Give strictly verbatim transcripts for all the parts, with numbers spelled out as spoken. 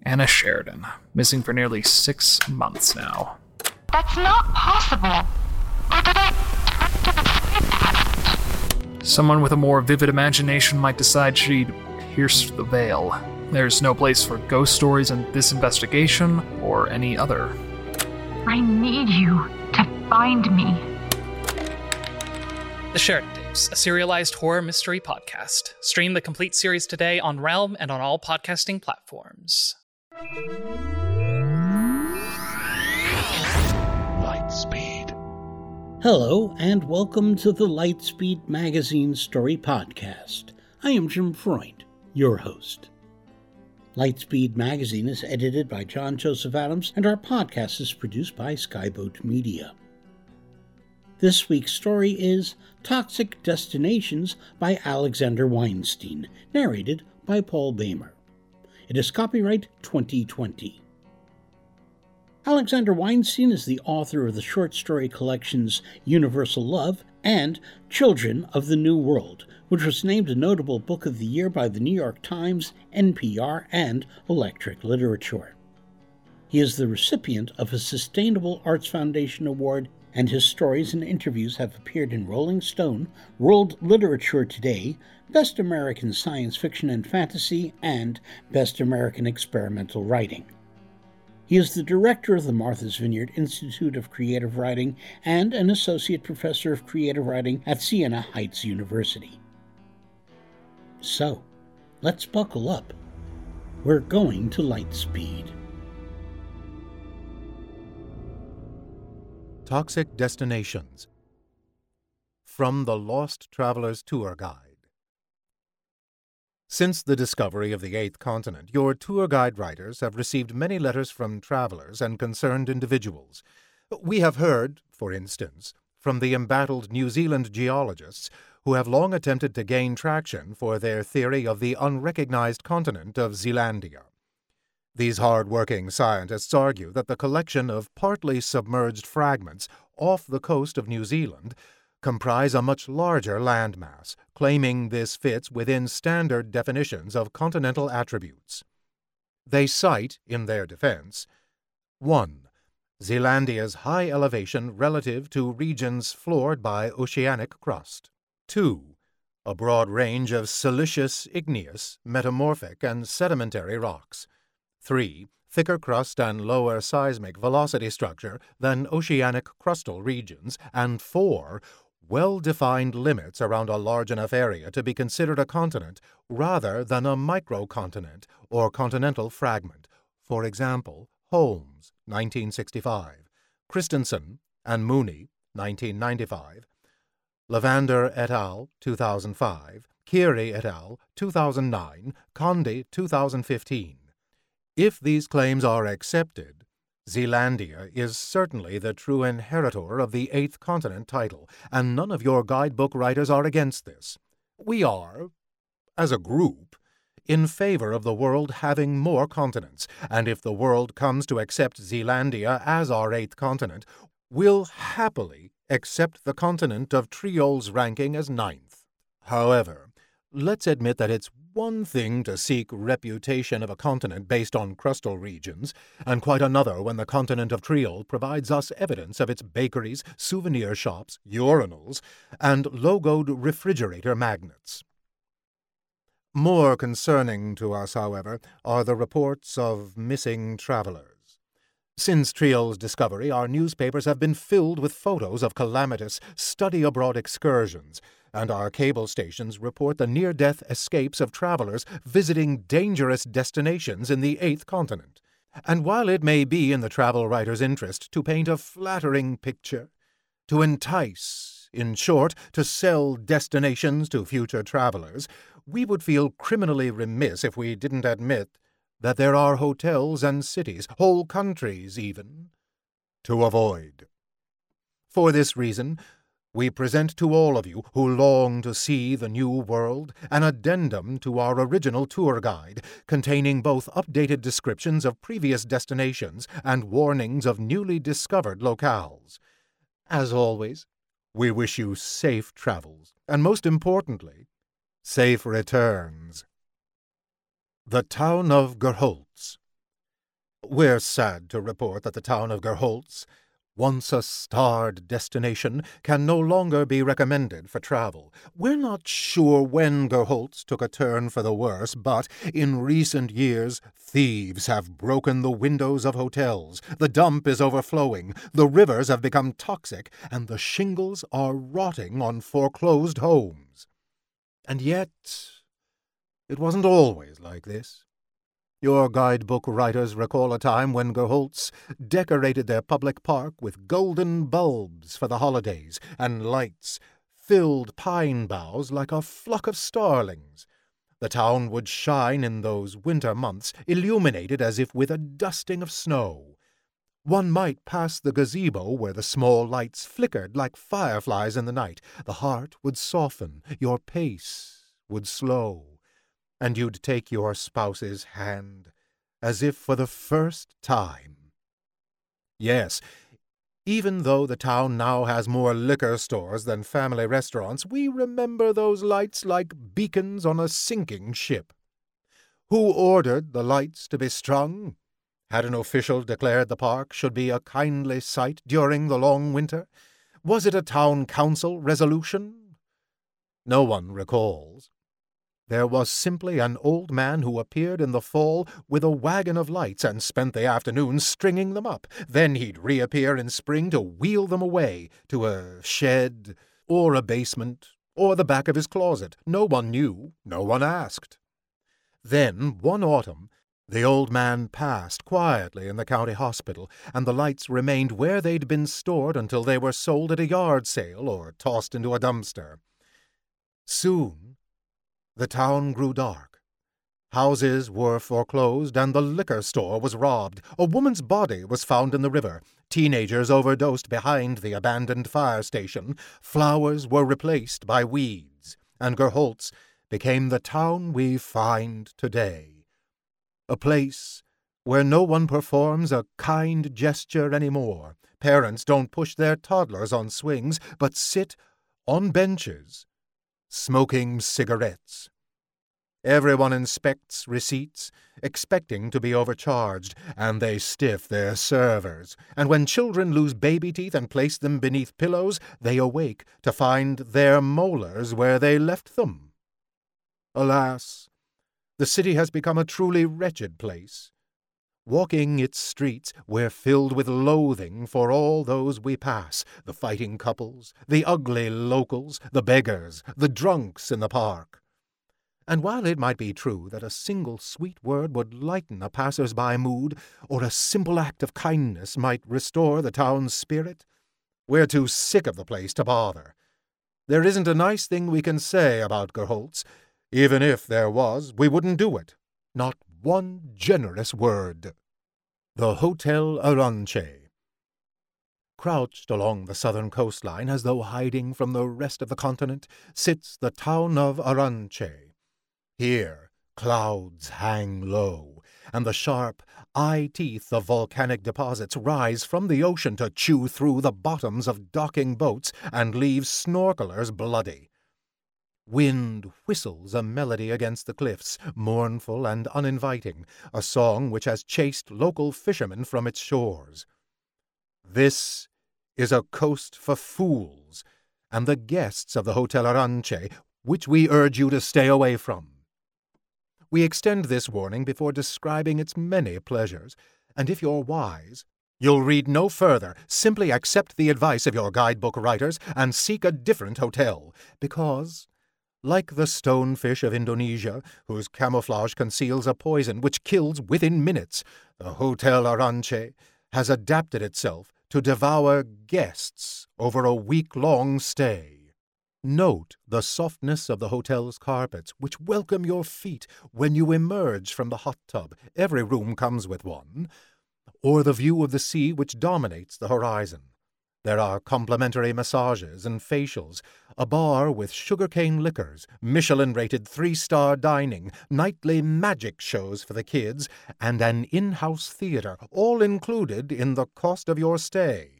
Anna Sheridan, missing for nearly six months now. That's not possible. Or did I Someone with a more vivid imagination might decide she'd pierced the veil. There's no place for ghost stories in this investigation or any other. I need you to find me. The Sheridan Tapes, a serialized horror mystery podcast. Stream the complete series today on Realm and on all podcasting platforms. Lightspeed. Hello, and welcome to the Lightspeed Magazine Story Podcast. I am Jim Freund, your host. Lightspeed Magazine is edited by John Joseph Adams, and our podcast is produced by Skyboat Media. This week's story is Toxic Destinations by Alexander Weinstein, narrated by Paul Bamer. It is copyright twenty twenty. Alexander Weinstein is the author of the short story collections Universal Love and Children of the New World, which was named a notable book of the year by the New York Times, N P R, and Electric Literature. He is the recipient of a Sustainable Arts Foundation Award, and his stories and interviews have appeared in Rolling Stone, World Literature Today, Best American Science Fiction and Fantasy, and Best American Experimental Writing. He is the director of the Martha's Vineyard Institute of Creative Writing and an associate professor of creative writing at Siena Heights University. So, let's buckle up. We're going to Lightspeed. Toxic Destinations. From the Lost Traveler's Tour Guide. Since the discovery of the eighth continent, your tour guide writers have received many letters from travelers and concerned individuals. We have heard, for instance, from the embattled New Zealand geologists who have long attempted to gain traction for their theory of the unrecognized continent of Zealandia. These hard-working scientists argue that the collection of partly submerged fragments off the coast of New Zealand comprise a much larger landmass, claiming this fits within standard definitions of continental attributes. They cite, in their defense, one. Zealandia's high elevation relative to regions floored by oceanic crust. two. A broad range of siliceous, igneous, metamorphic, and sedimentary rocks. three. Thicker crust and lower seismic velocity structure than oceanic crustal regions. And four. Well-defined limits around a large enough area to be considered a continent rather than a microcontinent or continental fragment. For example, Holmes, nineteen sixty-five, Christensen and Mooney, nineteen ninety-five, Lavander et al., two thousand five, Keary et al., two thousand nine, Condi, two thousand fifteen. If these claims are accepted, Zealandia is certainly the true inheritor of the eighth continent title, and none of your guidebook writers are against this. We are, as a group, in favor of the world having more continents, and if the world comes to accept Zealandia as our eighth continent, we'll happily accept the continent of Triol's ranking as ninth. However, let's admit that it's one thing to seek reputation of a continent based on crustal regions, and quite another when the continent of Triol provides us evidence of its bakeries, souvenir shops, urinals, and logoed refrigerator magnets. More concerning to us, however, are the reports of missing travelers. Since Triol's discovery, our newspapers have been filled with photos of calamitous study-abroad excursions, and our cable stations report the near-death escapes of travelers visiting dangerous destinations in the eighth continent. And while it may be in the travel writer's interest to paint a flattering picture, to entice, in short, to sell destinations to future travelers, we would feel criminally remiss if we didn't admit that there are hotels and cities, whole countries even, to avoid. For this reason, we present to all of you who long to see the new world an addendum to our original tour guide, containing both updated descriptions of previous destinations and warnings of newly discovered locales. As always, we wish you safe travels, and most importantly, safe returns. The Town of Gerholtz, We're sad to report that the town of Gerholtz, once a starred destination, can no longer be recommended for travel. We're not sure when Gerholtz took a turn for the worse, but in recent years, thieves have broken the windows of hotels, the dump is overflowing, the rivers have become toxic, and the shingles are rotting on foreclosed homes. And yet, it wasn't always like this. Your guidebook writers recall a time when Gerholtz decorated their public park with golden bulbs for the holidays, and lights filled pine boughs like a flock of starlings. The town would shine in those winter months, illuminated as if with a dusting of snow. One might pass the gazebo where the small lights flickered like fireflies in the night. The heart would soften, your pace would slow, and you'd take your spouse's hand, as if for the first time. Yes, even though the town now has more liquor stores than family restaurants, we remember those lights like beacons on a sinking ship. Who ordered the lights to be strung? Had an official declared the park should be a kindly sight during the long winter? Was it a town council resolution? No one recalls. There was simply an old man who appeared in the fall with a wagon of lights and spent the afternoon stringing them up. Then he'd reappear in spring to wheel them away to a shed or a basement or the back of his closet. No one knew, no one asked. Then, one autumn, the old man passed quietly in the county hospital, and the lights remained where they'd been stored until they were sold at a yard sale or tossed into a dumpster. Soon, the town grew dark. Houses were foreclosed, and the liquor store was robbed. A woman's body was found in the river. Teenagers overdosed behind the abandoned fire station. Flowers were replaced by weeds, and Gerholtz became the town we find today. A place where no one performs a kind gesture anymore. Parents don't push their toddlers on swings, but sit on benches, smoking cigarettes. Everyone inspects receipts, expecting to be overcharged, and they stiff their servers. And when children lose baby teeth and place them beneath pillows, they awake to find their molars where they left them. Alas, the city has become a truly wretched place. Walking its streets, we're filled with loathing for all those we pass, the fighting couples, the ugly locals, the beggars, the drunks in the park. And while it might be true that a single sweet word would lighten a passers-by mood, or a simple act of kindness might restore the town's spirit, we're too sick of the place to bother. There isn't a nice thing we can say about Gerholtz. Even if there was, we wouldn't do it. Not one generous word. The Hotel Arantxa. Crouched along the southern coastline, as though hiding from the rest of the continent, sits the town of Arantxa. Here, clouds hang low, and the sharp eye-teeth of volcanic deposits rise from the ocean to chew through the bottoms of docking boats and leave snorkelers bloody. Wind whistles a melody against the cliffs, mournful and uninviting, a song which has chased local fishermen from its shores. This is a coast for fools, and the guests of the Hotel Arantxa, which we urge you to stay away from. We extend this warning before describing its many pleasures, and if you're wise, you'll read no further. Simply accept the advice of your guidebook writers and seek a different hotel, because, like the stonefish of Indonesia, whose camouflage conceals a poison which kills within minutes, the Hotel Arantxa has adapted itself to devour guests over a week-long stay. Note the softness of the hotel's carpets, which welcome your feet when you emerge from the hot tub. Every room comes with one. Or the view of the sea which dominates the horizon. There are complimentary massages and facials, a bar with sugarcane liquors, Michelin-rated three-star dining, nightly magic shows for the kids, and an in-house theater, all included in the cost of your stay.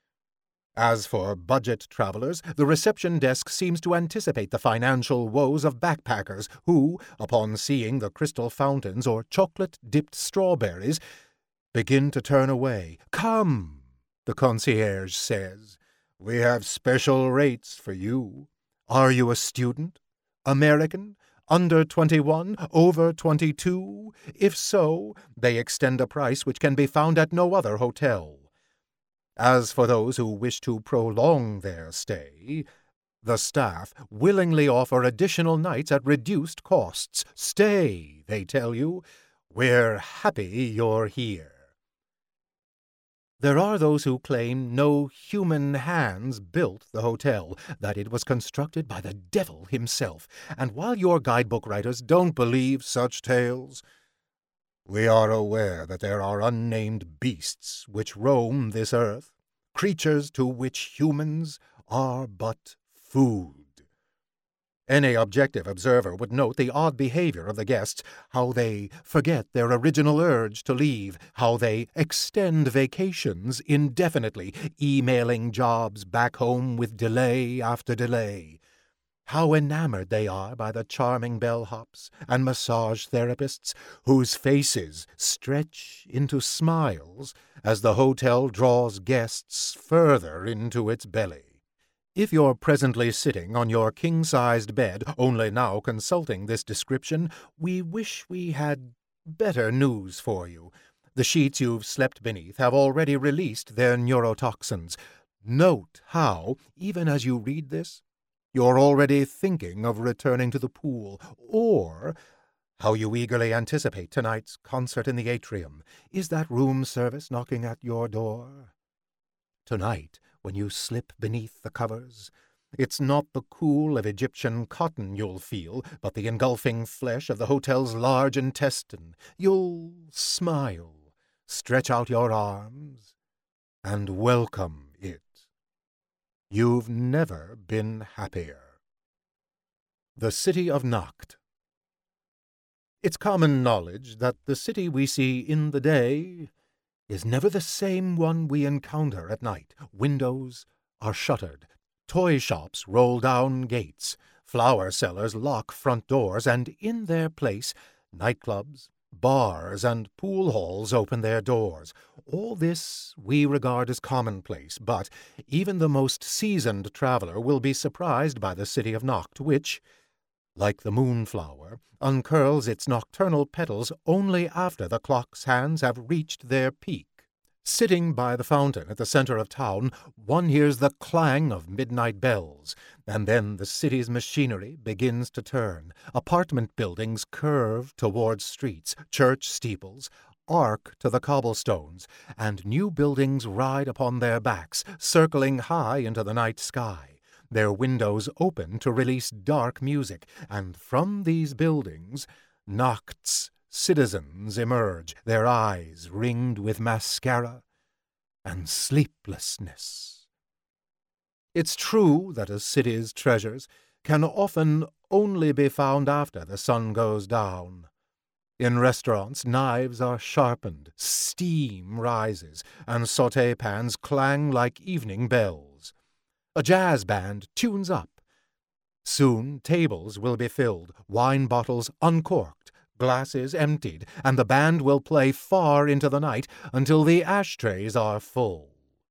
As for budget travelers, the reception desk seems to anticipate the financial woes of backpackers who, upon seeing the crystal fountains or chocolate-dipped strawberries, begin to turn away. "Come," the concierge says. "We have special rates for you. Are you a student? American? Under twenty-one? Over twenty-two? If so, they extend a price which can be found at no other hotel. As for those who wish to prolong their stay, the staff willingly offer additional nights at reduced costs. Stay, they tell you. We're happy you're here." There are those who claim no human hands built the hotel, that it was constructed by the devil himself, and while your guidebook writers don't believe such tales, we are aware that there are unnamed beasts which roam this earth, creatures to which humans are but food. Any objective observer would note the odd behavior of the guests, how they forget their original urge to leave, how they extend vacations indefinitely, emailing jobs back home with delay after delay, how enamored they are by the charming bellhops and massage therapists whose faces stretch into smiles as the hotel draws guests further into its belly. If you're presently sitting on your king-sized bed, only now consulting this description, we wish we had better news for you. The sheets you've slept beneath have already released their neurotoxins. Note how, even as you read this, you're already thinking of returning to the pool, or how you eagerly anticipate tonight's concert in the atrium. Is that room service knocking at your door? Tonight, when you slip beneath the covers, it's not the cool of Egyptian cotton you'll feel, but the engulfing flesh of the hotel's large intestine. You'll smile, stretch out your arms, and welcome it. You've never been happier. The City of Nacht. It's common knowledge that the city we see in the day is never the same one we encounter at night. Windows are shuttered, toy shops roll down gates, flower sellers lock front doors, and in their place nightclubs, bars, and pool halls open their doors. All this we regard as commonplace, but even the most seasoned traveler will be surprised by the City of Nacht, which, like the moonflower, uncurls its nocturnal petals only after the clock's hands have reached their peak. Sitting by the fountain at the center of town, one hears the clang of midnight bells, and then the city's machinery begins to turn. Apartment buildings curve towards streets, church steeples arc to the cobblestones, and new buildings ride upon their backs, circling high into the night sky. Their windows open to release dark music, and from these buildings, Nacht's citizens emerge, their eyes ringed with mascara and sleeplessness. It's true that a city's treasures can often only be found after the sun goes down. In restaurants, knives are sharpened, steam rises, and sauté pans clang like evening bells. A jazz band tunes up. Soon tables will be filled, wine bottles uncorked, glasses emptied, and the band will play far into the night until the ashtrays are full.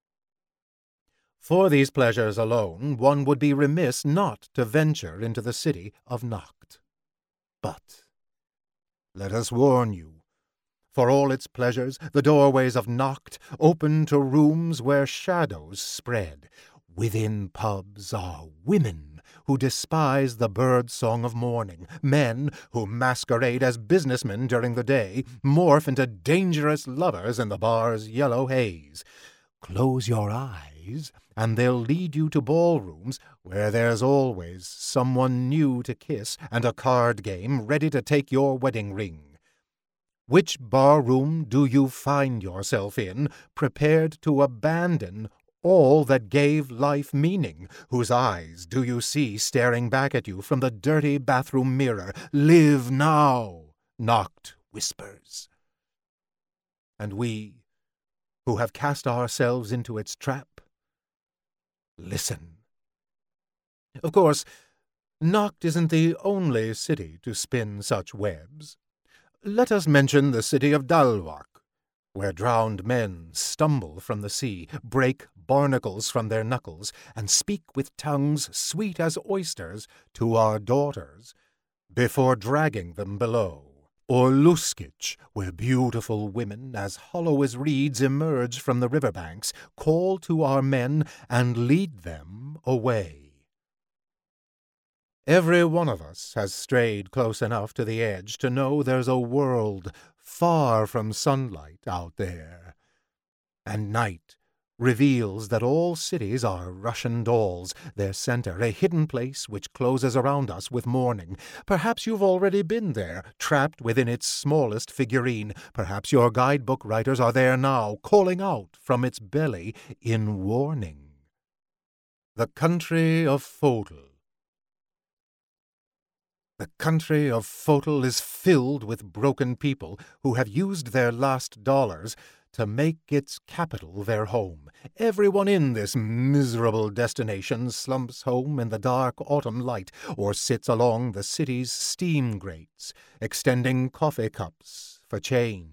For these pleasures alone, one would be remiss not to venture into the City of Nacht. But let us warn you, for all its pleasures, the doorways of Nacht open to rooms where shadows spread. Within pubs are women who despise the bird-song of morning, men who masquerade as businessmen during the day, morph into dangerous lovers in the bar's yellow haze. Close your eyes, and they'll lead you to ballrooms where there's always someone new to kiss and a card game ready to take your wedding ring. Which barroom do you find yourself in, prepared to abandon all that gave life meaning? Whose eyes do you see staring back at you from the dirty bathroom mirror? Live now, Nacht whispers. And we, who have cast ourselves into its trap, listen. Of course, Nacht isn't the only city to spin such webs. Let us mention the city of Dalwak, where drowned men stumble from the sea, break barnacles from their knuckles, and speak with tongues sweet as oysters to our daughters before dragging them below. Or Luskich, where beautiful women, as hollow as reeds, emerge from the river banks, call to our men, and lead them away. Every one of us has strayed close enough to the edge to know there's a world far from sunlight out there. And night reveals that all cities are Russian dolls, their center a hidden place which closes around us with morning. Perhaps you've already been there, trapped within its smallest figurine. Perhaps your guidebook writers are there now, calling out from its belly in warning. The country of Fodel. The country of Fodel is filled with broken people who have used their last dollars to make its capital their home. Everyone in this miserable destination slumps home in the dark autumn light or sits along the city's steam grates, extending coffee cups for change.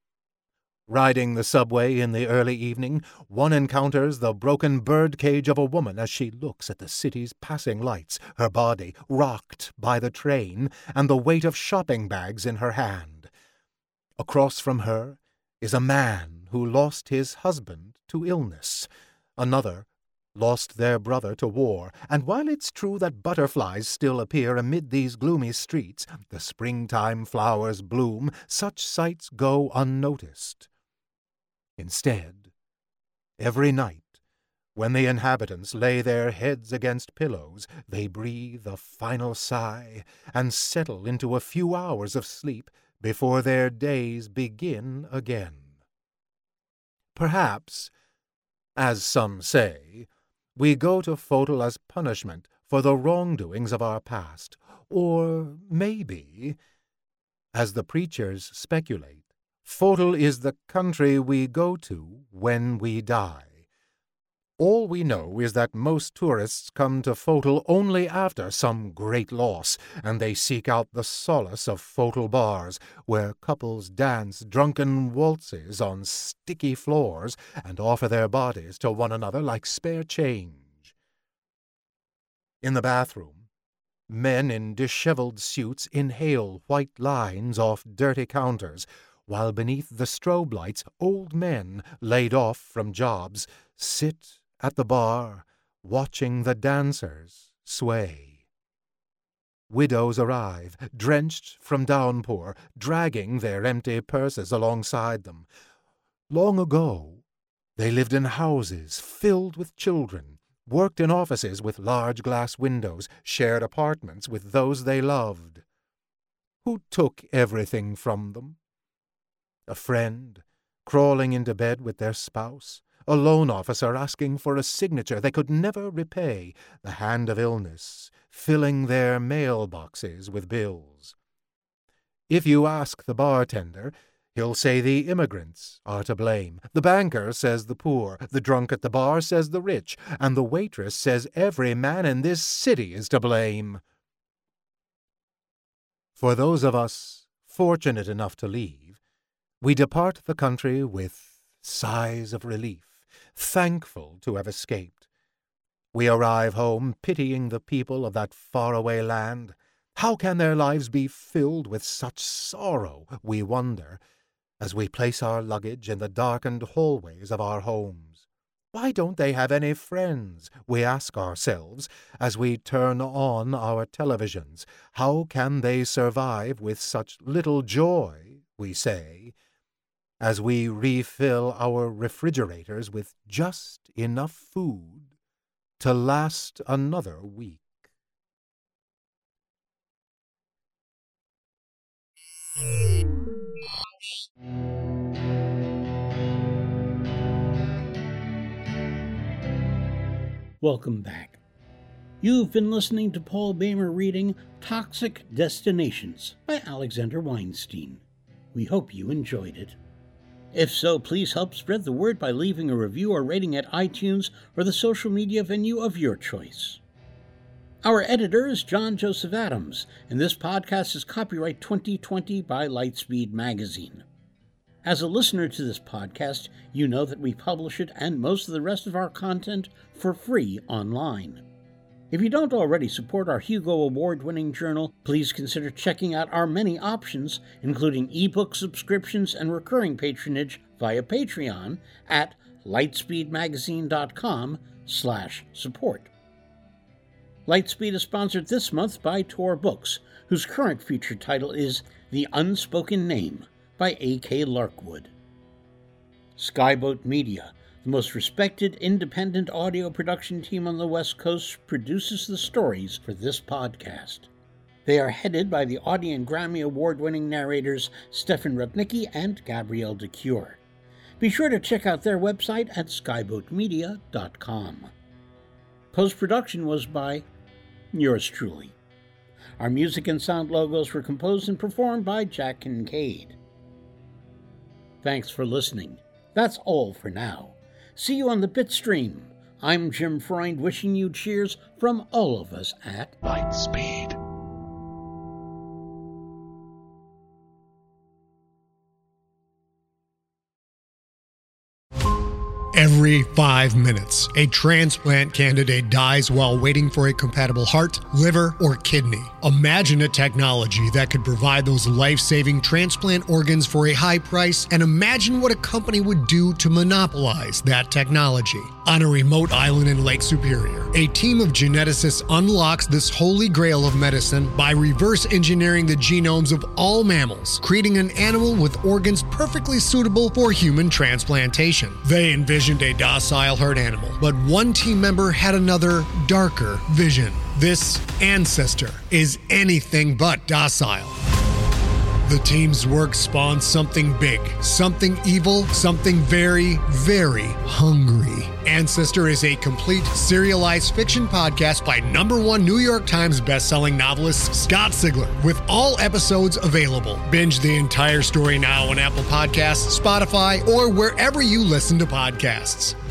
Riding the subway in the early evening, one encounters the broken birdcage of a woman as she looks at the city's passing lights, her body rocked by the train and the weight of shopping bags in her hand. Across from her is a man who lost his husband to illness. Another lost their brother to war, and while it's true that butterflies still appear amid these gloomy streets, the springtime flowers bloom, such sights go unnoticed. Instead, every night, when the inhabitants lay their heads against pillows, they breathe a final sigh and settle into a few hours of sleep before their days begin again. Perhaps, as some say, we go to Fodel as punishment for the wrongdoings of our past, or maybe, as the preachers speculate, Fodel is the country we go to when we die. All we know is that most tourists come to Fodel only after some great loss, and they seek out the solace of Fodel bars, where couples dance drunken waltzes on sticky floors and offer their bodies to one another like spare change. In the bathroom, men in disheveled suits inhale white lines off dirty counters, while beneath the strobe lights old men, laid off from jobs, sit at the bar, watching the dancers sway. Widows arrive, drenched from downpour, dragging their empty purses alongside them. Long ago, they lived in houses filled with children, worked in offices with large glass windows, shared apartments with those they loved. Who took everything from them? A friend, crawling into bed with their spouse, a loan officer asking for a signature they could never repay, the hand of illness filling their mailboxes with bills. If you ask the bartender, he'll say the immigrants are to blame. The banker says the poor, the drunk at the bar says the rich, and the waitress says every man in this city is to blame. For those of us fortunate enough to leave, we depart the country with sighs of relief, thankful to have escaped. We arrive home pitying the people of that faraway land. How can their lives be filled with such sorrow, we wonder, as we place our luggage in the darkened hallways of our homes? Why don't they have any friends, we ask ourselves, as we turn on our televisions? How can they survive with such little joy, we say, as we refill our refrigerators with just enough food to last another week? Welcome back. You've been listening to Paul Boehmer reading Toxic Destinations by Alexander Weinstein. We hope you enjoyed it. If so, please help spread the word by leaving a review or rating at iTunes or the social media venue of your choice. Our editor is John Joseph Adams, and this podcast is copyright twenty twenty by Lightspeed Magazine. As a listener to this podcast, you know that we publish it and most of the rest of our content for free online. If you don't already support our Hugo Award-winning journal, please consider checking out our many options, including ebook subscriptions and recurring patronage via Patreon at lightspeedmagazine.com slash support. Lightspeed is sponsored this month by Tor Books, whose current feature title is The Unspoken Name by A K Larkwood. Skyboat Media, the most respected independent audio production team on the West Coast, produces the stories for this podcast. They are headed by the Audie and Grammy Award-winning narrators Stefan Rudnicki and Gabrielle de Cure. Be sure to check out their website at skyboat media dot com. Post-production was by yours truly. Our music and sound logos were composed and performed by Jack Kincaid. Thanks for listening. That's all for now. See you on the Bitstream. I'm Jim Freund, wishing you cheers from all of us at Lightspeed. Every five minutes, a transplant candidate dies while waiting for a compatible heart, liver, or kidney. Imagine a technology that could provide those life-saving transplant organs for a high price, and imagine what a company would do to monopolize that technology. On a remote island in Lake Superior, a team of geneticists unlocks this holy grail of medicine by reverse engineering the genomes of all mammals, creating an animal with organs perfectly suitable for human transplantation. They envisioned a docile herd animal, but one team member had another, darker vision. This ancestor is anything but docile. The team's work spawned something big, something evil, something very, very hungry. Ancestor is a complete serialized fiction podcast by number one New York Times bestselling novelist Scott Sigler, with all episodes available. Binge the entire story now on Apple Podcasts, Spotify, or wherever you listen to podcasts.